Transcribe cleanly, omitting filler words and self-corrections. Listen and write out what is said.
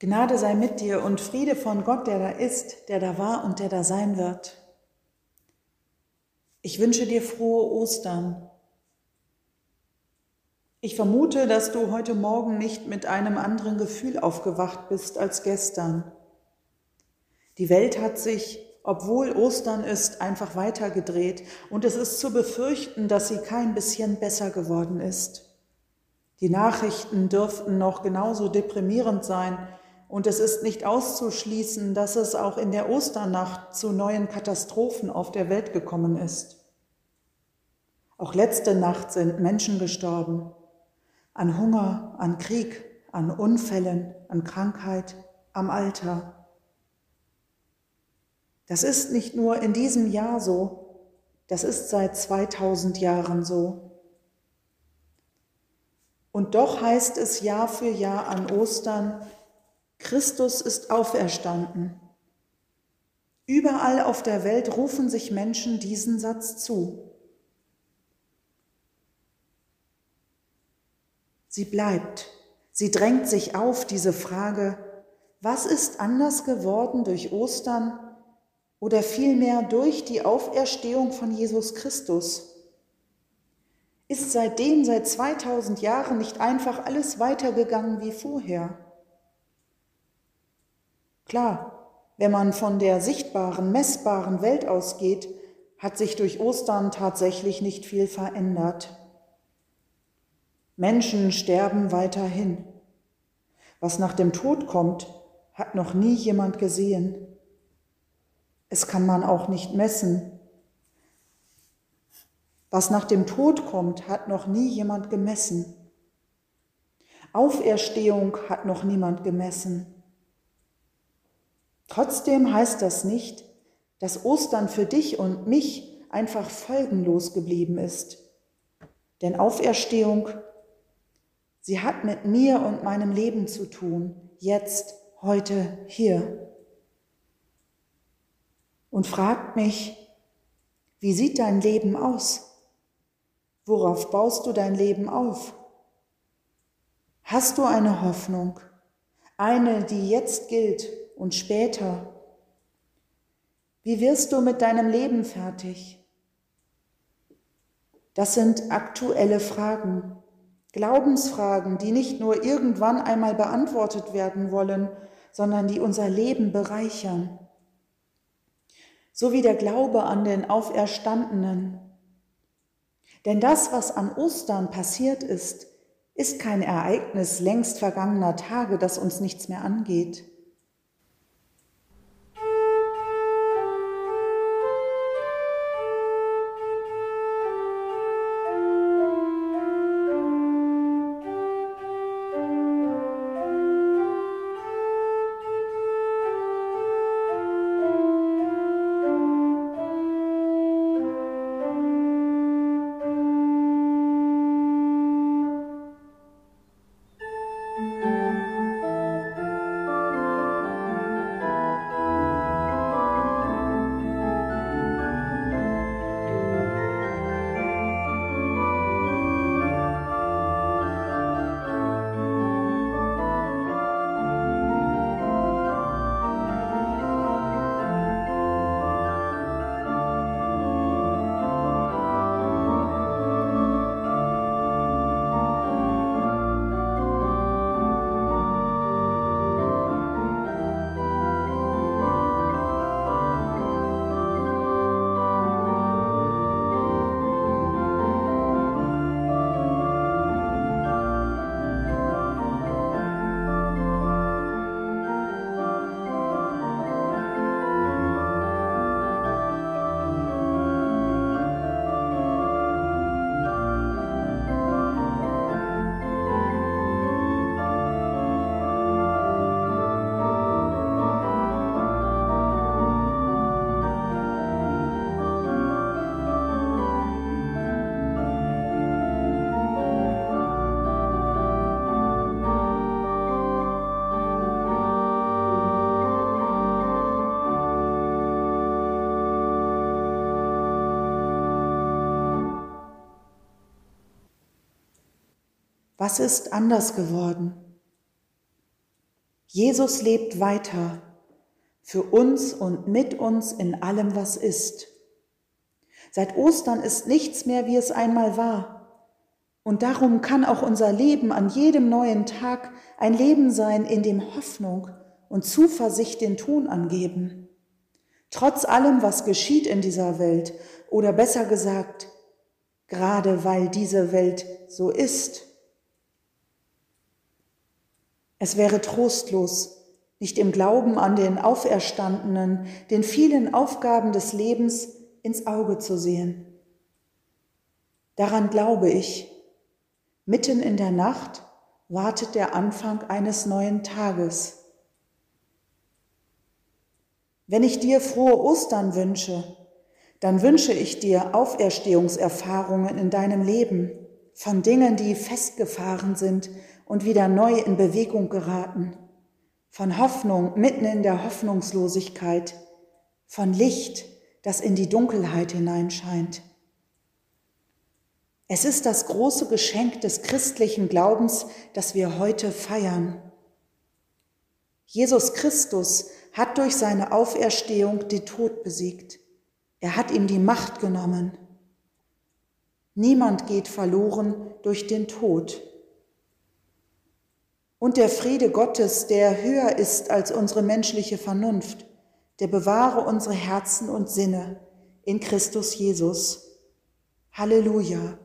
Gnade sei mit dir und Friede von Gott, der da ist, der da war und der da sein wird. Ich wünsche dir frohe Ostern. Ich vermute, dass du heute Morgen nicht mit einem anderen Gefühl aufgewacht bist als gestern. Die Welt hat sich, obwohl Ostern ist, einfach weitergedreht und es ist zu befürchten, dass sie kein bisschen besser geworden ist. Die Nachrichten dürften noch genauso deprimierend sein und es ist nicht auszuschließen, dass es auch in der Osternacht zu neuen Katastrophen auf der Welt gekommen ist. Auch letzte Nacht sind Menschen gestorben. An Hunger, an Krieg, an Unfällen, an Krankheit, am Alter. Das ist nicht nur in diesem Jahr so, das ist seit 2000 Jahren so. Und doch heißt es Jahr für Jahr an Ostern, Christus ist auferstanden. Überall auf der Welt rufen sich Menschen diesen Satz zu. Sie bleibt, sie drängt sich auf, diese Frage, was ist anders geworden durch Ostern oder vielmehr durch die Auferstehung von Jesus Christus? Ist seitdem, seit 2000 Jahren, nicht einfach alles weitergegangen wie vorher? Klar, wenn man von der sichtbaren, messbaren Welt ausgeht, hat sich durch Ostern tatsächlich nicht viel verändert. Menschen sterben weiterhin. Was nach dem Tod kommt, hat noch nie jemand gesehen. Es kann man auch nicht messen. Was nach dem Tod kommt, hat noch nie jemand gemessen. Auferstehung hat noch niemand gemessen. Trotzdem heißt das nicht, dass Ostern für dich und mich einfach folgenlos geblieben ist. Denn Auferstehung, sie hat mit mir und meinem Leben zu tun, jetzt, heute, hier. Und fragt mich, wie sieht dein Leben aus? Worauf baust du dein Leben auf? Hast du eine Hoffnung, eine, die jetzt gilt und später? Wie wirst du mit deinem Leben fertig? Das sind aktuelle Fragen. Glaubensfragen, die nicht nur irgendwann einmal beantwortet werden wollen, sondern die unser Leben bereichern. So wie der Glaube an den Auferstandenen. Denn das, was an Ostern passiert ist kein Ereignis längst vergangener Tage, das uns nichts mehr angeht. Was ist anders geworden? Jesus lebt weiter, für uns und mit uns in allem, was ist. Seit Ostern ist nichts mehr, wie es einmal war. Und darum kann auch unser Leben an jedem neuen Tag ein Leben sein, in dem Hoffnung und Zuversicht den Ton angeben. Trotz allem, was geschieht in dieser Welt, oder besser gesagt, gerade weil diese Welt so ist. Es wäre trostlos, nicht im Glauben an den Auferstandenen, den vielen Aufgaben des Lebens ins Auge zu sehen. Daran glaube ich. Mitten in der Nacht wartet der Anfang eines neuen Tages. Wenn ich dir frohe Ostern wünsche, dann wünsche ich dir Auferstehungserfahrungen in deinem Leben, von Dingen, die festgefahren sind und wieder neu in Bewegung geraten, von Hoffnung mitten in der Hoffnungslosigkeit, von Licht, das in die Dunkelheit hineinscheint. Es ist das große Geschenk des christlichen Glaubens, das wir heute feiern. Jesus Christus hat durch seine Auferstehung den Tod besiegt. Er hat ihm die Macht genommen. Niemand geht verloren durch den Tod. Und der Friede Gottes, der höher ist als unsere menschliche Vernunft, der bewahre unsere Herzen und Sinne in Christus Jesus. Halleluja.